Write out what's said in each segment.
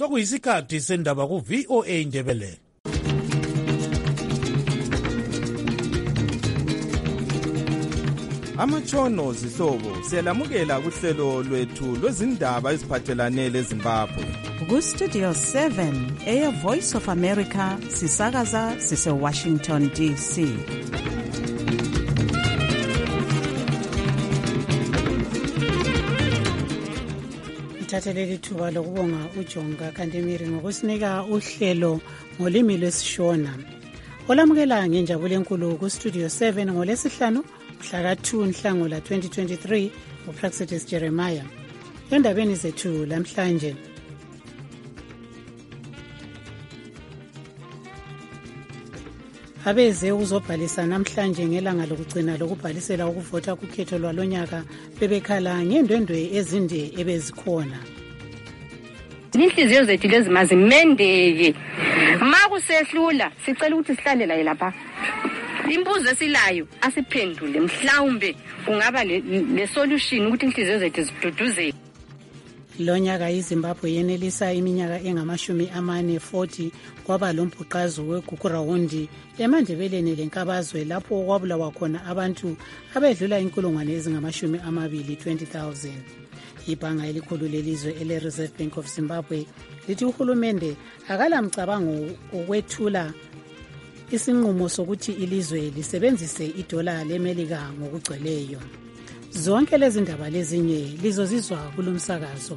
sokuyisikhathi sendaba ku-VOA Indebele. Amatshono zihlobo siyalamukela kuhlelo lwethu lwezindaba eziphathelane leZimbabwe. Ku-Studio 7 Air Voice of America sisakaza sise-Washington DC. Thatheleli thuba lokubonga uJonga Kandemiri ngokusinika uhlelo ngolimi lwesishona. Olamukela ngenjabulo enkulu ku-Studio 7 ngolesihlanu mhla ka-2 Nhlangula 2023 uPraxitis Jeremiah. Endabeni zethu lamhlanje, abeze ukuzobhalisa namhlanje ngelanga lokugcina lokubhalisela ukuvota kukhetho lwalonyaka bebekhala ngendwendwe ezinde ebezikhona. Inhliziyo zethu lezi mazimendeke. Makusehlula sicela ukuthi sihlale la lapha. Imbuzo esilayo asiphendule, mhlawumbe kungaba le solution ukuthi inhliziyo zethu ziduduzeke. Lonyaka iZimbabwe yenelisa iminyaka engama-40 kwaba lombhuqazo weGugurawundi eMandebeleni lenkabazwe lapho kwabulawa khona abantu abedlula inkulungwane ezingama-20 20,000. Ibhanga elikhulu lelizwe ele-Reserve Bank of Zimbabwe lithi uhulumende akalamcabango ukwethula isinqumo sokuthi ilizwe lisebenzise idola leMelika ngokugcweleyo. Zonke lezi ndaba lezinye lizozizwa kulomsakazo.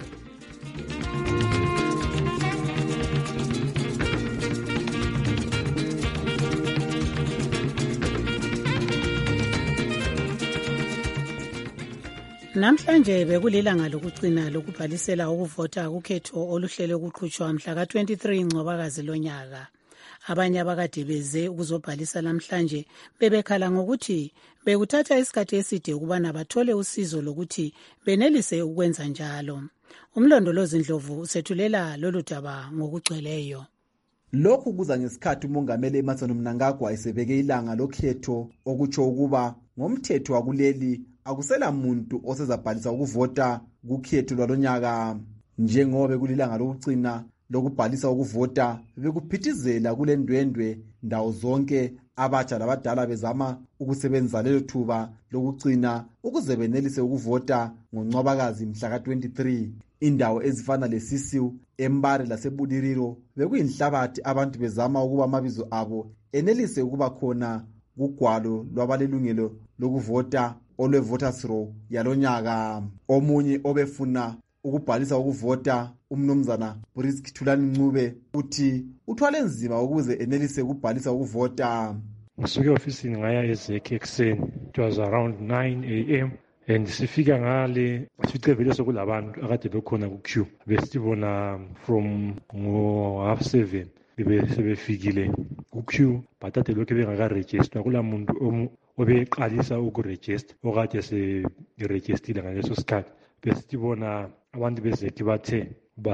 Namhlanje bekulilanga lokugcina lokubhalisela ukuvota kukhetho oluhlele ukuqhutshwa mhla ka-23 Ncwabakazi lonyaka. Abanye abakade beze ukuzobhalisa namhlanje bebekhala ngokuthi bekuthatha isikhathi eside ukubana bathole usizo lokuthi benelise ukwenza njalo. Umlondolozi Ndlovu usethulela lolu daba ngokugcweleyo. Lokhu kuza ngesikhathi umongameli Emmerson Mnangagwa esebeke ilanga lokhetho okutsho ukuba ngomthetho wakuleli akusela muntu osezabhalisa ukuvota kukhetho lwalonyaka. Njengoba kulilanga lokugcina lokubhalisa ukuvota bekuphithizela kule ndwendwe ndawo zonke, abatsha labadala bezama ukusebenzisa lelo thuba lokugcina ukuze benelise ukuvota ngoNcwabakazi mhla ka-23. Indawo ezifana leSisiu, eMbare laseBudiriro bekuyinhlabathi abantu bezama ukuba amabizo abo enelise ukuba khona kugwalo lwabalelungelo lokuvota olwe-Voters Roll yalonyaka. Omunye obefuna ukubhalisa ukuvota, umnumzana Brisk Thulani Ncube, uthi uthwale nzima ukuze enelise ukubhalisa ukuvota. Ngisuke ofisini ngaya ezekhe ekuseni, it was around 9 a.m. and sifika ngale sifice vele sokulabantu akade bekhona ku-queue, besibona from ngo-7:30 bebefikile ku-queue, but ade lokhu bengaka-register. Kula muntu obeqalisa ukurejista okade se-rejistile ngaleso sikhathi, besibona abantu bezekhe bathe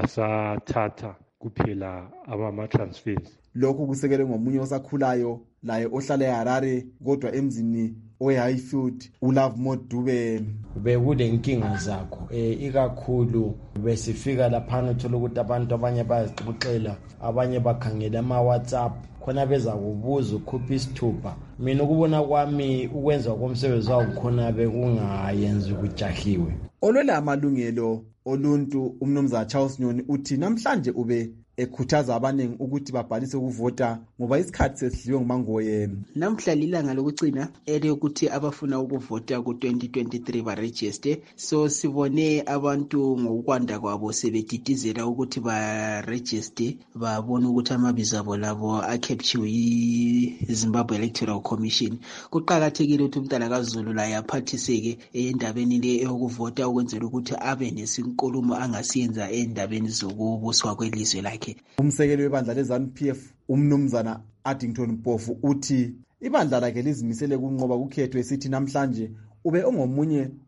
basathatha kuphela ama-transfers. Lokhu kusekelwe ngomunye osakhulayo laye ohlala eHarare kodwa emzini oeHighfield, uLove Modube. Bekule inkinga zakho ikakhulu besifika lapha uthola ukuthi abantu abanye bayazixoxela, abanye bakhangela ama-WhatsApp khona beza kubuza ukhupha isithupha. Mina ukubona kwami ukwenza komsebenzi wawo khona bekungayenzi ukujahiwe. Olwela amalungelo oluntu umnumzana Charles Nyoni uthi namhlanje ube ekhuthaza abaningi ukuthi babhalise ukuvota ngoba isikhathi sesidliwe ngumangoye. Namhla lilanga lokugcina elokuthi abafuna ukuvota ku-2023 baregister. So sibone abantu ngokwanda kwabo sebedidizela ukuthi baregister, babona ukuthi amabizo abo labo akheptshiwe yi-Zimbabwe Electoral Commission. Kuqakathekile ukuthi umntana kaZulu laye aphathiseke endabeni le eyokuvota ukwenzela ukuthi abe nesinkulumo angasiyenza endabeni zokubuswa kwelizwe lakhe. Umsekeli webandla leZANU-PF umnumzana Addington Mpofu uthi ibandla lakhe lizimisele kunqoba kukhetho esithi namhlanje ube ongomunye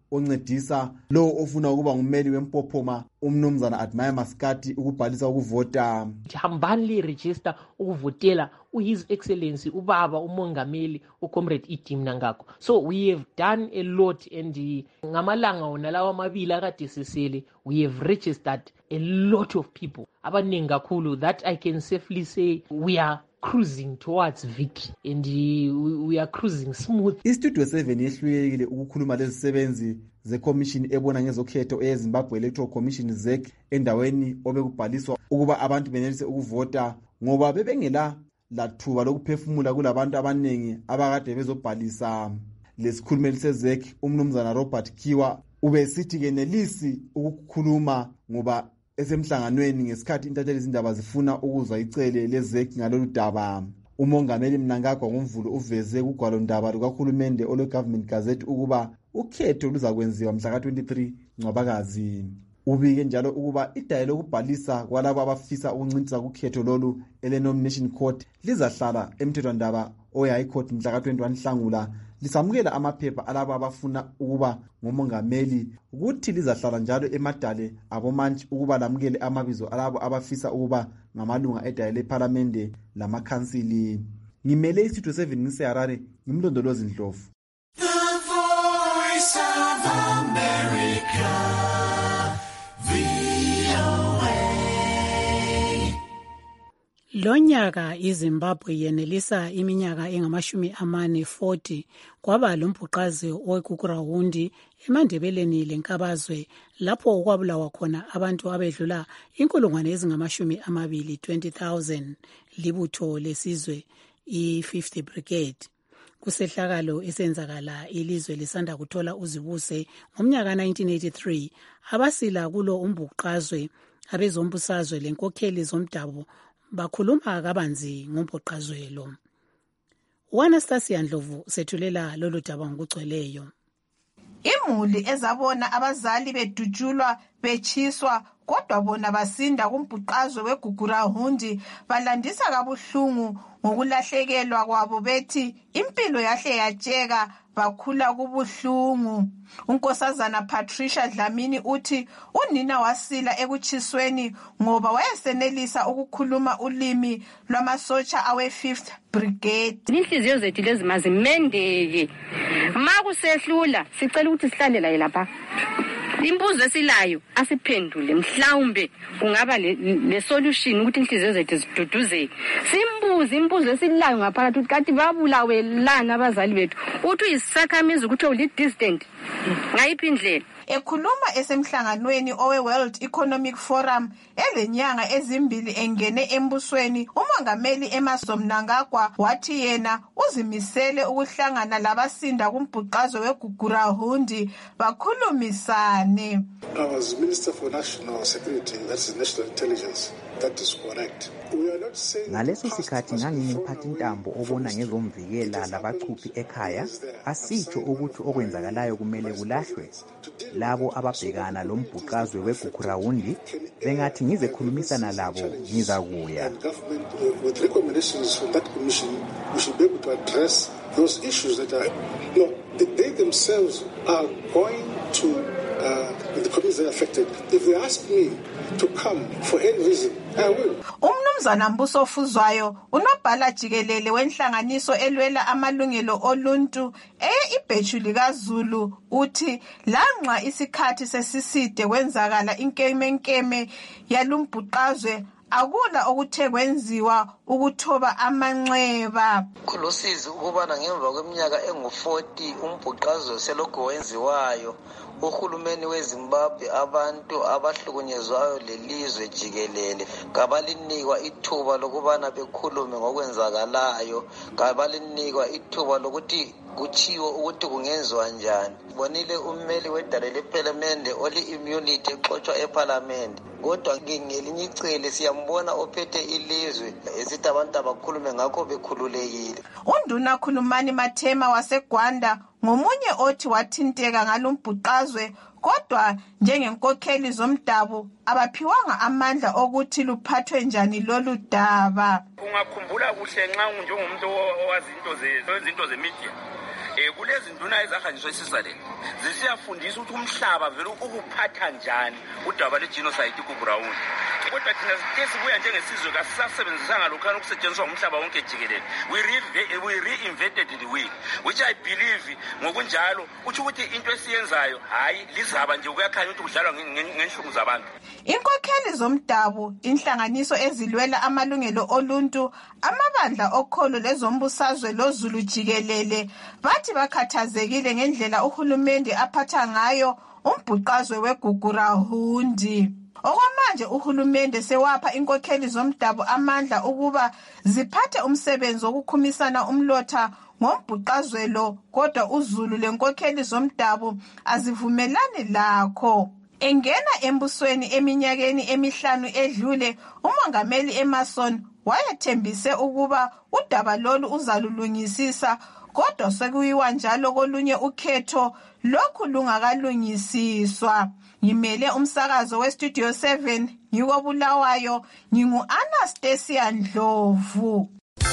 oncedisa lo ofuna ukuba ngummeli wempophoma umnumzana Admire Maskati ukubhalisa ukuvota. Hambani li-register ukuvotela His Excellency ubaba umongameli uComrade Edim Mnangagwa. So we have done a lot, and ngamalanga wona lawa amabili akade sesele we have registered a lot of people abaningi kakhulu that I can safely say we are cruising towards victory, and we are cruising smooth. Istudio 7 yehlulekile ukukhuluma lezisebenzi zeCommission ebona ngezokhetho eZimbabwe Electoral Commission ZEC endaweni obekubhaliswa ukuba abantu benelise ukuvota ngoba bebengela lathuba lokuphefumula kulabantu abanengi abakade bezobhalisa. Lesikhulumeli seZEC umnumzana Robert Kiwa ubesithi kenelisi ukukhuluma ngoba esemhlanganweni ngesikhathi intatheli izindaba zifuna ukuzwa icele leZEC ngalolu daba. Umongameli Mnangagwa ngoMvulo uveze kugwalo ndaba lukaHulumende ole Government Gazette ukuba ukhetho luzakwenziwa mhla ka-23 Ncwabakazi. Ubike njalo ukuba idayi lokubhalisa kwalabo abafisa ukuncintisana kukhetho lolu ele-nomination court lizahlala emthethwandaba oye-High Court mhla ka-21 Nhlangula lisamukela amaphepha alabo abafuna ukuba ngomongameli ukuthi lizahlala njalo emadale abomantshi ukuba lamukele amabizo alabo abafisa ukuba ngamalunga edayi lephalamende lamakhansili. Ngimele iStudio 7 ngiseHarare, ngimlondolozi Ndlovu. The Voice of America. Lonyaka iZimbabwe yenelisa iminyaka engama-40 kwaba lombhuqazi weGugurahundi emandebeleni lenkabazwe lapho okwabulawa khona abantu abedlula 20,000 libutho lesizwe i-50 Brigade. Kusehlakalo esenzakala ilizwe lisanda kuthola uzibuse ngomnyaka 1983 abasila kulo umbhuqazwe abezombusazwe lenkokheli zomdabu bakhuluma kabanzi ngombhuqazwe lo. Anastasia Ndlovu sethulela lolu daba ngokugcweleyo. Imuli ezabona abazali bedutshulwa bechiswa kodwa bona basinda kumbhuqazwe weGugurahundi balandisa kabuhlungu ngokulahlekelwa kwabo bethi impilo yahle yajeka bakhula kubuhlungu. Unkosazana Patricia Dlamini uthi unina wasila ekuchisweni ngoba wayesenelisa ukukhuluma ulimi lwamasotsha awe-5th Brigade. Inhliziyo zethu lezi mazimendeke. Makusehlula sicela ukuthi sihlale la lapha. Imbuzo esilayo asiphendule mhlawumbe kungaba le solution ukuthi inhliziyo zethu ziduduzeke. Simbuze imbuzo esilayo ngaphakathi ukuthi kanti babulawe lana abazali bethu. Uthi uyisakhamizi ukuthi uli distant. Ngayiphi indlela? Ekhuluma esemhlanganweni owe-World Economic Forum elenyanga ezimbili engene embusweni, umongameli Emmerson Mnangagwa wathi yena uzimisele ukuhlangana labasinda kumbhuqazwe weGugurahundi bakhulumisane. I was Minister for National Security, that's National Intelligence. That is correct. Ngaleso sikhathi ngangimphathi intambo obona ngezomvikela labachuphi ekhaya, asitsho ukuthi okwenzakalayo kumele kulahlwe. Labo ababhekana lombhuqazwe weGugurahundi bengathi ngizekhulumisana labo ngizakuya. With recommendations from that commission, we should be able to address those issues that are, they themselves are going to the communities that are affected. If they ask me to come for any reason, I will. Umnumzana Mbuso Fuzwayo unobhala jikelele wenhlanganiso elwela amalungelo oluntu ibheju likaZulu uthi lanxa isikhathi sesiside kwenzakala inkemenkeme yalumbhuqazwe akula okuthe kwenziwa ukuthoba amanxeba. Khulusizi ukubana ngemva kweminyaka engu-40 umbhuqazwe selokho wenziwayo. Uhulumeni weZimbabwe abantu abahlukunyezwayo lelizwe jikelele kabalinikwa ithuba lokubana bekhulume ngokwenzakalayo, kabalinikwa ithuba lokuthi kuchiwo ukuthi kungenziwa njani. Bonile ummeli wedale lephalamende oli immunity exoxwa eParliament, kodwa ngelinye icele siyambona ophethe ilizwe esithi abantu abakhulume ngakho bekhululekile. Unduna Khulumani Mathema waseGwanda ngomunye othi wathinteka ngalumbhuqazwe kodwa njengenkokheli zomdabu abaphiwanga amandla okuthi luphathwe njani lolu daba. Ungakhumbula kuhle nxa unjengomuntu owazi izinto zemedia kulezi nduna ezahanjiswa eSwitzerland zisiyafundisa ukuthi umhlaba vele ukuphatha njani udaba lwegenocide kuGrawundi. Kodwa thina sibuya njengesizwe kasisasebenzisanga lokhana ukusetshenziswa umhlaba wonke jikelele. We reinvented the wheel, which I believe ngokunjalo uthi ukuthi into esiyenzayo hayi lizaba nje ukuyakhanya ukuthi kudlalwa ngenhlungu zabantu. Inkokheli zomdabu, inhlanganiso ezilwela amalungelo oluntu, amabandla okholo lezombusazwe loZulu jikelele bathi bakhathazekile ngendlela uhulumende aphatha ngayo umbhuqazwe weGugurawundi. Okwamanje uhulumende sewapha inkokheli zomdabu amandla ukuba ziphathe umsebenzi wokukhumisana umlotha ngombhuqazwelo, kodwa uZulu lenkokheli zomdabu azivumelani lakho. Engena embusweni eminyakeni emihlanu edlule, umongameli Emmerson wayethembise ukuba udaba lolu uzalulungisisa, kodwa sekuyiwa njalo kolunye ukhetho lokhu lungakalungisiswa. Ngimele umsakazo weStudio 7 ngikobulawayo, ngingu-Anastasia Ndlovu.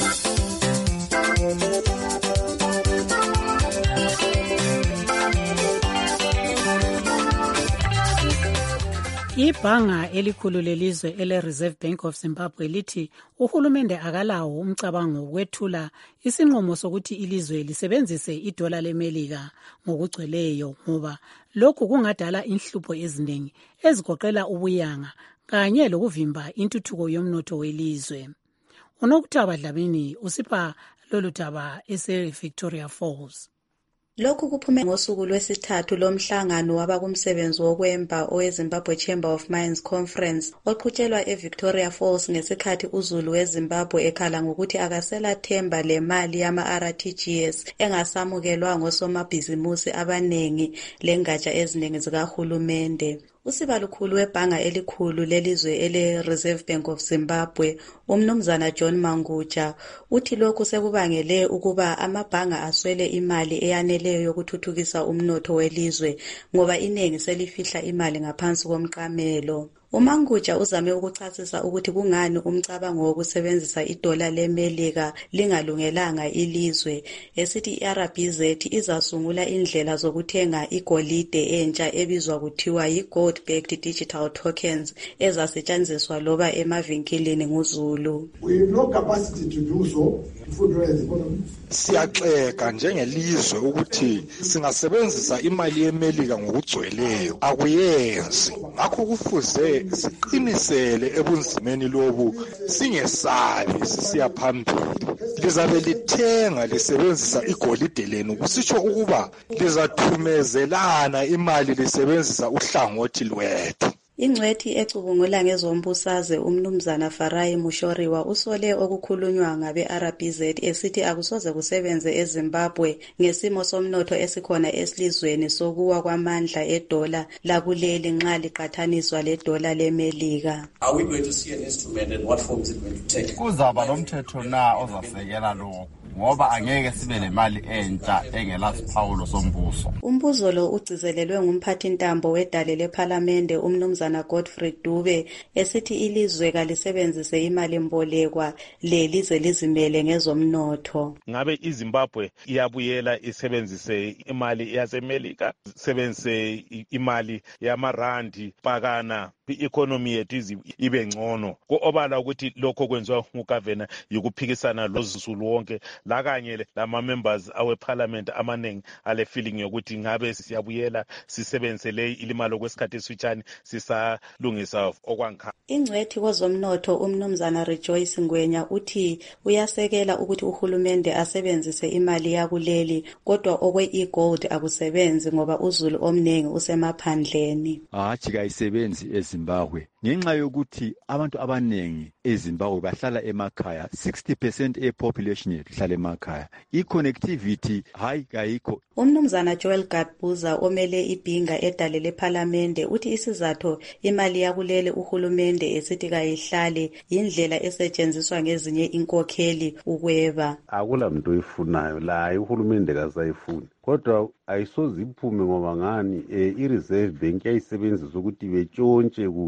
Ibhanga elikhulu lelizwe ele-Reserve Bank of Zimbabwe lithi uhulumende akalawo umcabango wokwethula isinqumo sokuthi ilizwe lisebenzise idola leMelika ngokugcweleyo ngoba lokhu kungadala inhlupho eziningi ezigoqela ubuyanga kanye lokuvimba intuthuko yomnotho welizwe. Unokuthaba Dlamini usipha lolu daba ese-Victoria Falls. Lokhu kuphume ngosuku lwesithathu lomhlangano wabakumsebenzi wokwemba oweZimbabwe Chamber of Mines Conference oqhutshelwa eVictoria Falls ngesikhathi uZulu weZimbabwe ekhala ngokuthi akasela themba lemali yama-RTGS engasamukelwa ngosomabhizimusi abanengi lengatsha eziningi zikahulumende. Usibalukhulu webhanga elikhulu lelizwe ele-Reserve Bank of Zimbabwe, umnumzana John Manguja, uthi lokhu sekubangele ukuba amabhanga aswele imali eyaneleyo yokuthuthukisa umnotho welizwe ngoba iningi selifihla imali ngaphansi komqamelo. uManguja uzame ukuchasisa ukuthi kungani umcabango wokusebenzisa idola leMelika lingalungelanga ilizwe, esithi iRBZ izasungula indlela zokuthenga igolide entsha ebizwa kuthiwa yi-gold-backed digital tokens ezasetshenziswa loba emavinkilini nguZulu. We have no capacity to do so to federalize the economy. Siyaxeka njengelizwe ukuthi singasebenzisa imali yeMelika ngokugcweleyo, akuyenzi. Ngakho kufuze siqinisele ebunzimeni lobu, singesabi sisiya phambili. Lizabe lithenga lisebenzisa igolide lenu, kusitsho ukuba lizathumezelana imali lisebenzisa uhlangothi lwethu. Ingcwethi ecubungula ngezombusazwe umnumzana Farai Mushoriwa usole okukhulunywa ngabe-RBZ esithi akusoze kusebenze eZimbabwe ngesimo somnotho esikhona esilizweni sokuwa kwamandla edola lakuleli nxa liqathaniswa ledola leMelika. Are we going to see an instrument and what form is it going to take? Kuzaba lomthetho na ozasekela lokho ngoba angeke sibe lemali entsha engela siphawulo sombuso. Umbuzo lo ugcizelelwe ngumphathintambo wedale lephalamende umnumzana Godfrey Dube esithi ilizwe kalisebenzise imali mbolekwa lelize lizimele ngezomnotho. Ngabe iZimbabwe iyabuyela isebenzise imali yaseMelika, isebenzise imali yamarandi pakana i-economy yethu ibe ngcono. Obala ukuthi lokho kwenziwa ngugavana yokuphikisana loZulu wonke la kanye lama members awe parliament amaningi ale feeling yokuthi ngabe siyabuyela sisebenzise le ilimalo kwesikhathi esifitshane sisalungisa okwankha. Ingcwethi kwezomnotho umnumzana Rejoice Ngwenya uthi uyasekela ukuthi uhulumende asebenzise imali yakuleli kodwa okwe e-gold akusebenzi ngoba uZulu omningi usemaphandleni. Ajika isebenzi eZimbabwe ngenxa yokuthi abantu abanengi eZimbabwe bahlala emakhaya, 60% epopulation yethu ihlala emakhaya. I-connectivity hayi kayikho. Umnumzana Joel Gadbuza omele ibhinga edale lephalamende uthi isizathu imali yakuleli uhulumende esithi kayihlale indlela esetshenziswa ngezinye inkokheli ukweba. Akula muntu oyifunayo la uhulumende kasayifuni. Kodwa ayisoze iphume ngoba ngani i-Reserve Bank yayisebenzisa ukuthi betshontshe kuhle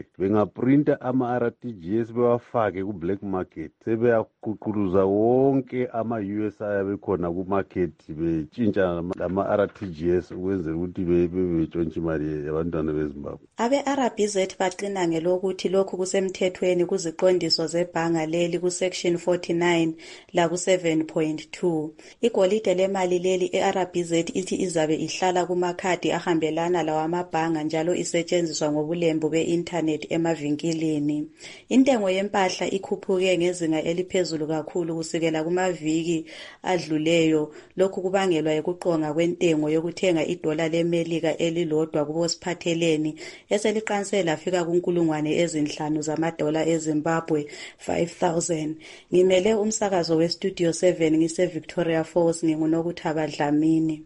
bengaprinta ama-RTGS bewafake ku-black market sebeyaququluza wonke ama-USI abekhona ku-market betshintsha lama-RTGS ukwenzela ukuthi betshontshe imali yabantwana bezimbabwe. Abe-RBZ baqina ngelokuthi lokhu kusemthethweni kuziqondiso zebhanga leli kusection 49 laku-7.2. Igolide lemali leli e-RBZ ithi izabe ihlala kumakhadi ahambelana lawamabhanga njalo isetshenziswa ngobulembu be-internet emavinkilini. Intengo yempahla ikhuphuke ngezinga eliphezulu kakhulu kusukela kumaviki adluleyo. Lokhu kubangelwa yikuqonga kwentengo yokuthenga idola leMelika elilodwa kubosiphatheleni eseliqanse lafika ku5,000 zamadola eZimbabwe 5,000. Ngimele umsakazo weStudio 7 ngise-Victoria Falls nginguNokuthaba Dlamini.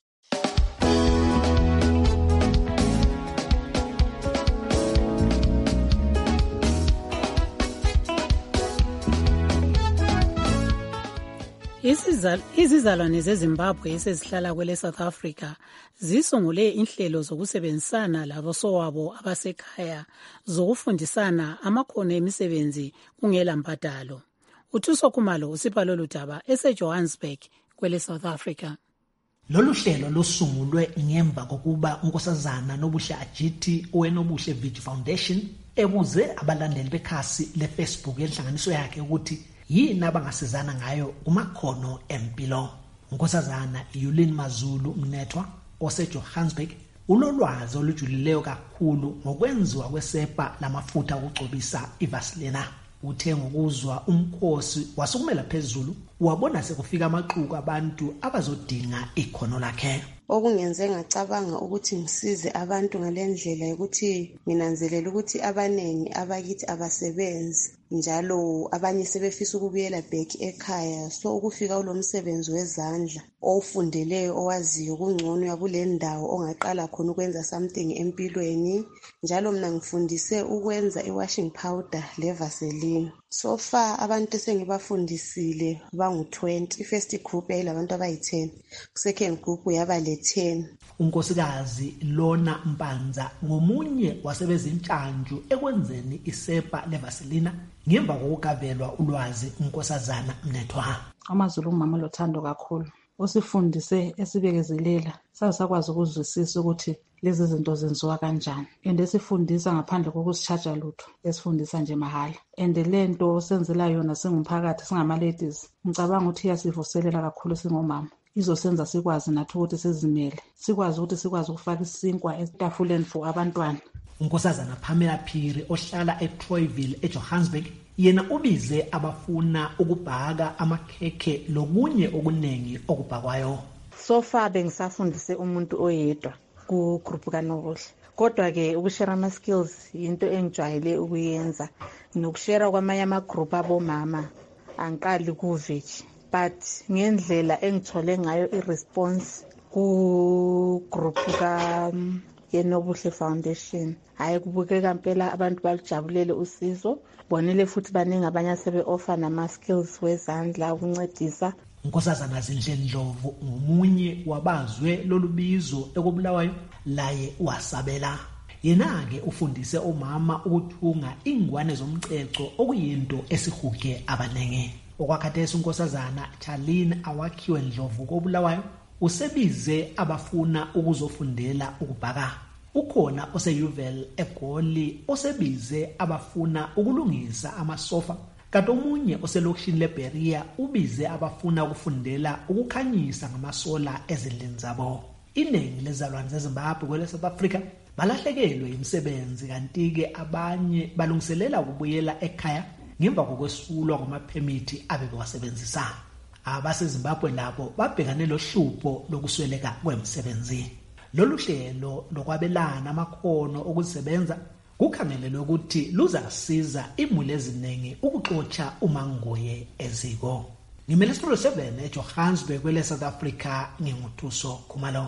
Izizalwane zeZimbabwe esezihlala kwele South Africa zisungule inhlelo zokusebenzisana labosowabo abasekhaya zokufundisana amakhono emisebenzi kungela mbadalo. uThuso Khumalo usipha lolu daba eseJohannesburg kwele South Africa. Lolu hlelo lusungulwe ngemva kokuba unkosazana Nobuhle Ajithi oweNobuhle Village Foundation ebuze abalandeli bekhasi leFacebook enhlanganiso yakhe ukuthi yini abangasizana ngayo kumakhono empilo. Unkosazana Yulin Mazulu Mnethwa oseJohannesburg ulolwazi olujulileyo kakhulu ngokwenziwa kwesepa lamafutha okugcobisa iVaseline. Uthe ngokuzwa umkhosi wasukumela phezulu wabona sekufika amaxuku abantu abazodinga ikhono lakhe. Okungenze ngacabanga ukuthi ngisize abantu ngalendlela ukuthi nginanzelela ukuthi abanengi abakithi abasebenzi njalo abanye sebefisa ukubuyela back ekhaya, so ukufika kulomsebenzi wezandla owufundeleyo owaziyo kungcono yakule ndawo ongaqala khona ukwenza something empilweni. Njalo mina ngifundise ukwenza iwashing powder leVaseline. So far abantu esengibafundisile bangu-20. Ifirst group yayilabantu abayi-10, second group yaba le-10. Unkosikazi Lona Mpanza ngomunye wasebezintshantshu ekwenzeni isepa leVaseline ngemva kokugavelwa ulwazi unkosazana Mnethwa. AmaZulu umama lothando kakhulu, usifundise esibekezelela sakwazi ukuzwisisa ukuthi lezi zinto zenziwa kanjani, and esifundisa ngaphandle kokusicharge lutho, esifundisa nje mahala. And lento senzela yona singumphakathi singama-ladies, ngicabanga ukuthi iyasivuselela kakhulu singomama. Izosenza sikwazi nathi ukuthi sizimele, sikwazi ukufaka isinkwa etafuleni for abantwana. Unkosazana Pamela Phiri ohlala eTroyville eJohannesburg yena ubize abafuna ukubhaka amakhekhe lokunye okunengi okubhakwayo. So far bengisafundise umuntu oyedwa ku group kaNobuhle, kodwa ke ukushare ama skills into engijwayele ukuyenza. Nokushare kwamanye ama group abomama angiqali ku village, but ngendlela engithole ngayo iresponse ku group ka yeNobuhle Foundation, hayi kubukeka impela abantu balijabulele usizo. Bonile futhi baningi abanye asebe-offer nama-skills wezandla ukuncedisa. Unkosazana Zindleni Ndlovu ngomunye wabazwe lolu bizo ekubulawayo laye wasabela. Yena-ke ufundise omama ukuthunga ingwane zomceco okuyinto esihuge abaningi. Okwakhathesi unkosazana Charlene Awakhiwe Ndlovu kobulawayo usebize abafuna ukuzofundela ukubhaka. Ukhona oseYuvel eGoli osebize abafuna ukulungisa amasofa, kanti omunye oselokishini leBeria ubize abafuna ukufundela ukukhanyisa ngamasola ezindlini zabo. Iningi lezalwane zeZimbabwe kwele South Africa balahlekelwe imisebenzi, kanti-ke abanye balungiselela ukubuyela ekhaya ngemva kokwesulwa kwamaphemithi abebewasebenzisa. AbaseZimbabwe labo babhekane lohlupho lokusweleka kwemisebenzi. Lolu hlelo lokwabelana amakhono okusebenza kukhangelelwe ukuthi luzasiza imuli eziningi ukuxotsha umangoye eziko. Ngimele Studio 7 eJohannesburg kwele South Africa, nginguThuso Khumalo.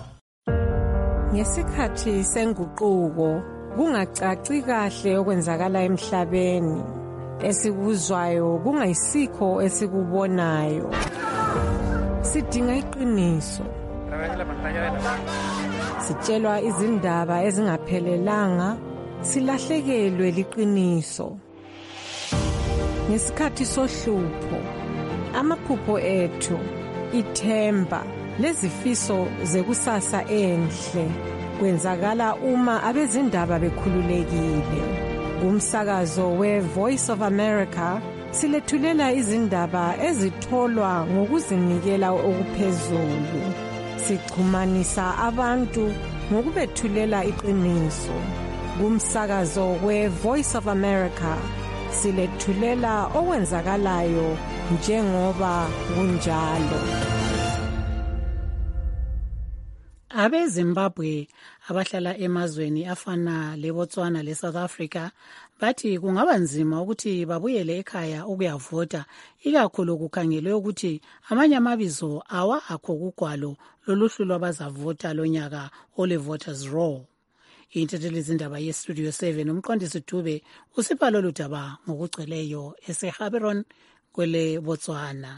Ngesikhathi senguquko kungacaci kahle okwenzakala emhlabeni, esikuzwayo kungayisikho esikubonayo. Sidinga iqiniso, sitshelwa izindaba ezingaphelelanga, silahlekelwe liqiniso. Ngesikhathi sohlupho, amaphupho ethu, ithemba lezifiso zekusasa enhle kwenzakala uma abezindaba bekhululekile. Kumsakazo we-Voice of America silethulela izindaba ezitholwa ngokuzinikela okuphezulu. Sichumanisa abantu ngokubethulela iqiniso. Kumsakazo we-Voice of America silethulela okwenzakalayo njengoba kunjalo. AbeZimbabwe abahlala emazweni afana leBotswana leSouth Africa bathi kungaba nzima ukuthi babuyele ekhaya ukuyavota, ikakhulu kukhangelwe ukuthi amanye amabizo awakho kugwalo loluhlu lwabazavota lonyaka ole-Voters Roll. Intethelezindaba yeStudio 7 umqondisi Dube usipha lolu daba ngokugcweleyo eseHaberon kwele Botswana.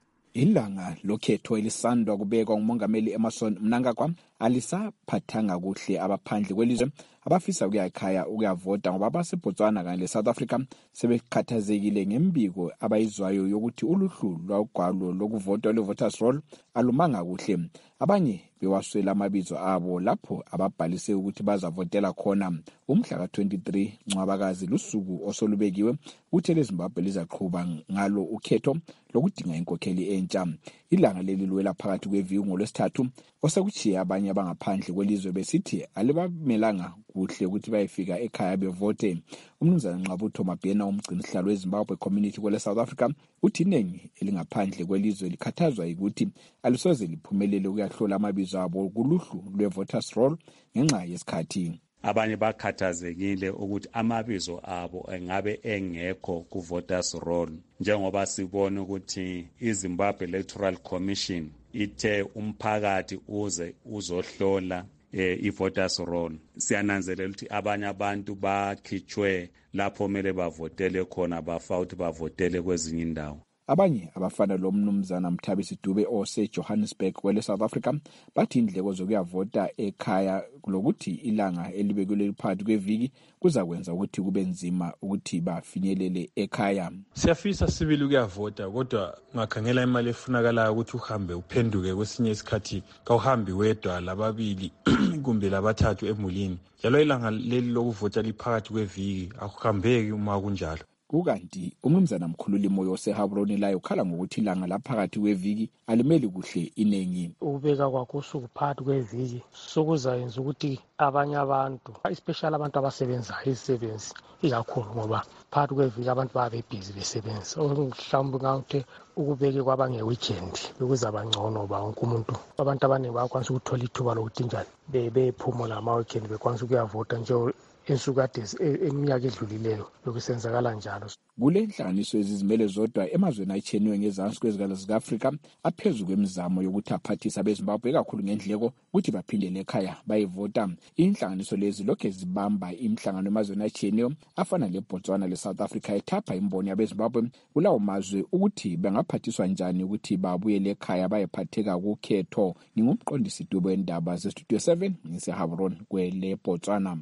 Ilanga lokhetho elisandwa kubekwa ngumongameli Emmerson Mnangagwa alisaphathanga kuhle abaphandle kwelizwe abafisa ukuya ekhaya ukuyavota ngoba baseBotswana kanye leSouth Africa sebekhathazekile ngembiko abayizwayo yokuthi uluhlu lwagwalo lokuvota le-Voters Roll alumanga kuhle. Abanye bewaswela amabizo abo lapho ababhalise ukuthi bazavotela khona. Umhla ka-23 Ncwabakazi lusuku osolubekiwe ukuthi leZimbabwe lizaqhuba ngalo ukhetho lokudinga inkokheli entsha. Ilanga leli luwela phakathi kweviki ngolwesithathu osekuchiya abanye abangaphandle kwelizwe besithi alibamelanga kuhle ukuthi bayefika ekhaya bevote. Umnumzana Nqabutho Mabhena umgcinisihlalo weZimbabwe Community kwele South Africa uthi iningi elingaphandle kwelizwe likhathazwa ukuthi alisoze liphumelele ukuyahlola amabizo abo kuluhlu lwe-Voters Roll ngenxa yesikhathi. Abanye bakhathazekile ukuthi amabizo abo engabe engekho ku-Voters Roll njengoba sibona ukuthi iZimbabwe Electoral Commission ithe umphakathi uze uzohlola i-Voters Roll. Siyananzelela ukuthi abanye abantu bakhitshwe lapho kumele bavotele khona bafa ukuthi bavotele kwezinye indawo. Abanye abafana lo mnumzana Mthabisi Dube ose-Johannesburg kwele South Africa bathi indleko zokuyavota ekhaya lokuthi ilanga elibekelwe phakathi kweviki kuza kwenza ukuthi kube nzima ukuthi bafinyelele ekhaya. Siyafisa sibili ukuyavota kodwa ngakhangela imali efunakalayo ukuthi uhambe uphenduke kwesinye isikhathi kawuhambi wedwa lababili kumbe labathathu emulini. Njalo ilanga leli lokuvota liphakathi kweviki akuhambeki uma kunjalo. Kukanti umnumzana mkhululi moyo oseHabroni layo khala ngokuthi ilanga laphakathi kweviki alimeli kuhle inengi. Ukubeka kwakho usuku phakathi kweviki sokuzayenza ukuthi abanye abantu especially abantu abasebenzayo izisebenzi ikakhulu ngoba phakathi kweviki abantu babe busy besebenza. Mhlawumbe ngawuthi ukubeke kwabange-weekend bekuzaba ngcono ba wonke umuntu. Abantu abaningi bayakwanisa ukuthola ithuba lokuthi njani bephumula ama-weekend bekwanisa ukuyavota nje ensuku kade eminyaka edlulileyo lokusenzakala njalo. Kule nhlanganiso ezizimele zodwa emazweni ayitsheniwe ngezansi kwezigaba zika-Afrika aphezu kwemizamo yokuthi aphathise abeZimbabwe kakhulu ngendleko ukuthi baphindele ekhaya bayevota. Inhlanganiso lezi lokhu zibamba imihlangano emazweni ayitsheniwe afana leBotswana leSouth Africa ethapha imbono yabeZimbabwe kulawo mazwe ukuthi bangaphathiswa njani ukuthi babuyele ekhaya bayephatheka kukhetho. Ngingumqondisi Dube wendaba zeStudio 7 ngiseHabroni kwele Botswana.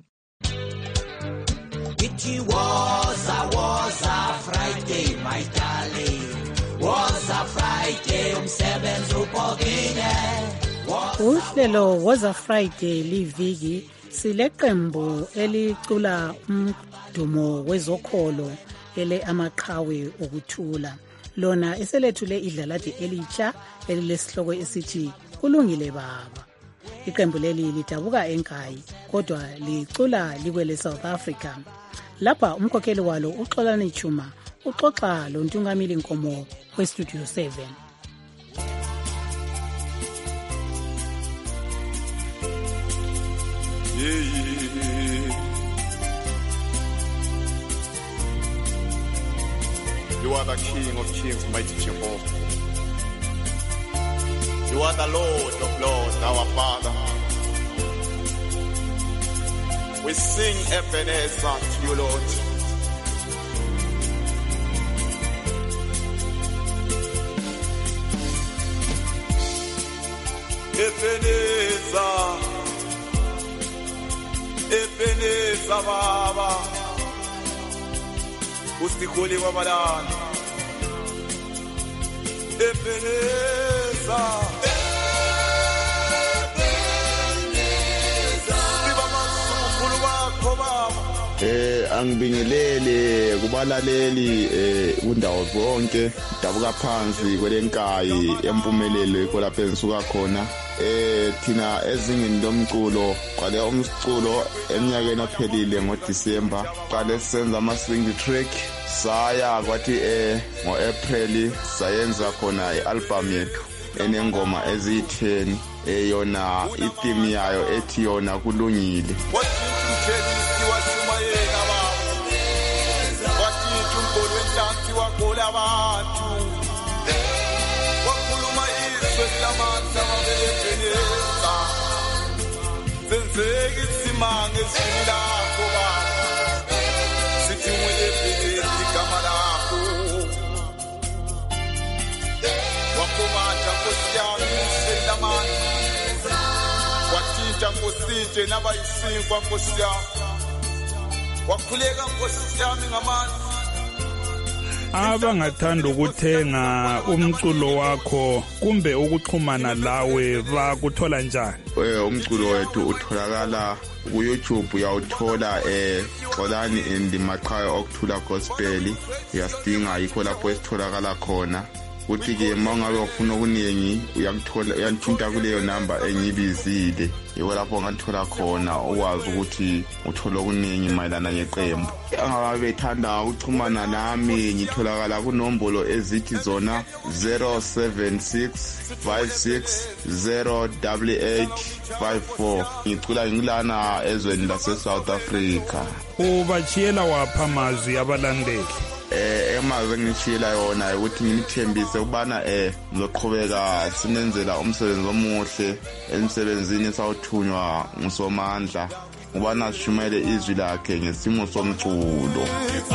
It was a Friday, my darling. Was a Friday, umsebenzi upokile. Uhlelo was a Friday liviki sileqembu elicula umdumo wezokholo ele amaqhawe okuthula. Lona eselethule idlalathi elitsha elilesihloko esithi kulungile baba. Iqembu leli lidabuka enkayi kodwa licula likwele South Africa. Lapha umkhokheli walo uXolani Chuma uxoxa lo Ntungamili Nkomo weStudio 7. You are the King of Kings, mighty Jehovah. You are the Lord of Lords, our Father. We sing Ebenezer to you, Lord. Ebenezer, Ebenezer. Ebeneza baba Ustikhuli wabalana Ebeneza Siba masukulu bakho baba Angibingelele kubalaleli kundawo zonke dabuka phansi kwelenkayi empumelelo ikolapha ensuka khona thina ezingeni lomculo qale umculo eminyakeni ophelile ngoDisemba qale senza ama swing track saya kwathi ngoApril sayenza khona ialbum yethu enengoma eziyi10 eyona itheme yayo ethi yona kulungile wakhula abantu wakhuluma izwe lamandla babebheneza senzeke isimanga esini lakho baba sithi nguyebheneza igama lakho wakhomata nkosi yami izwe lamandla wathinta nkositshe nabayisinkwa nkosi yami wakhuleka nkosi yami ngamandla abangathanda ukuthenga umculo wakho kumbe ukuxhumana lawe bakuthola njani? Umculo wethu utholakala ku YouTube, uyawuthola Xolani in the Maqhawe Okuthula Gospel, uyasidinga yikho lapho esitholakala khona. Uthi ke mangabe ufuna okuningi uyakuthola, uyanthinta kuleyo number engibizile, yiko lapho ngathola khona ukwazi ukuthi uthola okuningi mayelana neqembu. Angabe ethanda ukuxhumana nami ngitholakala kunombolo ezithi zona 0765608854. ngicula ngilana ezweni lase South Africa. Ubachiyela wapha amazwi abalandeli? Emazwi engishila yona ukuthi ngimthembise ubana ngizoqhubeka sinenzela umsebenzi omuhle emsebenzini sawuthunywa ngusomandla ubana sishumele izwi lakhe ngesimo somculo.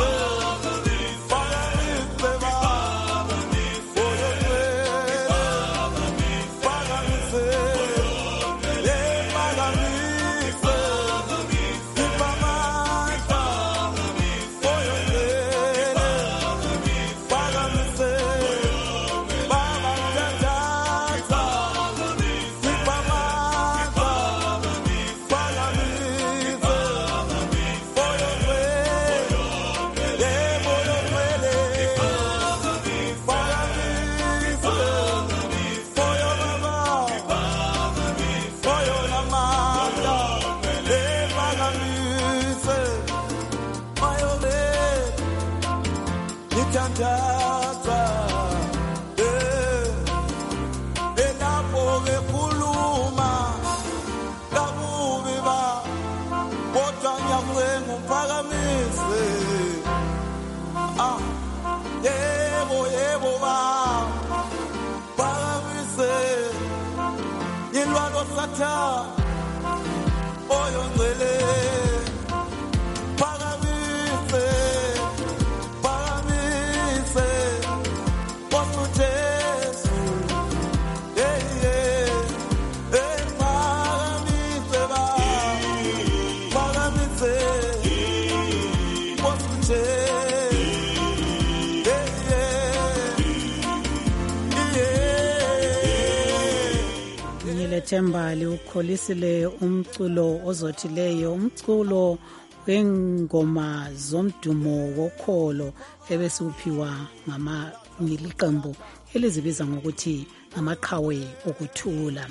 Themba liukholisile umculo ozothileyo, umculo wengoma zomdumo wokholo ebesuphiwa ngiliqembu elizibiza ngokuthi Amaqhawe Okuthula.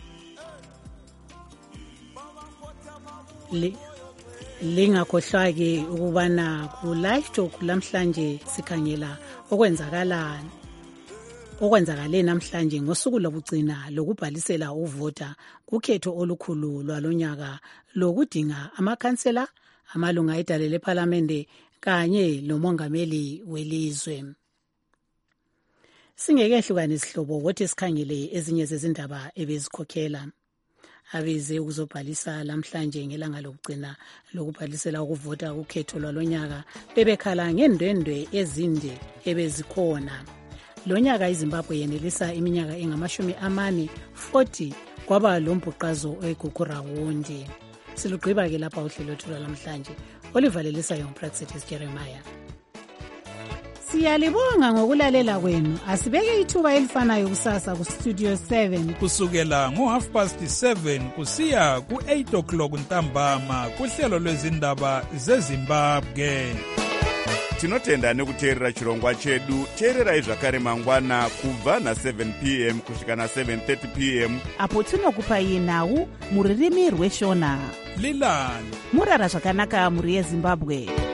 Lingakhohlwa-ke ukubana ku live talk lamhlanje sikhangela okwenzakale namhlanje ngosuku lokugcina lokubhalisela uvota kukhetho olukhulu lwalonyaka lokudinga amakhansela, amalunga edale lePhalamende kanye lomongameli welizwe. Singekehlukana isihlobo wothi sikhangele ezinye zezindaba ebezikhokhela. Abeze ukuzobhalisa lamhlanje ngelanga lokugcina lokubhalisela ukuvota kukhetho lwalonyaka bebekhala ngendwendwe ezinde ebezikhona. Lonyaka iZimbabwe yenelisa iminyaka engama40 kwaba lombhuqazo eGugurawundi. Silugqiba ke lapha uhlelo lwethu lamhlanje olivalelisayo nguPraxis Jeremiah. Siyalibonga ngokulalela kwenu. Asibeke ithuba elifanayo kusasa ku Studio 7 kusukela ngo7:30 kusiya ku8:00 ntambama kuhlelo lwezindaba zeZimbabwe. Tinotenda nekuteerera chirongwa chedu. Teererai zvakare mangwana kubva na7 p.m. kusvika na7:30 p.m. apo tinokupai nhau muririmi rweshona. Lilani murara zvakanaka muri yeZimbabwe.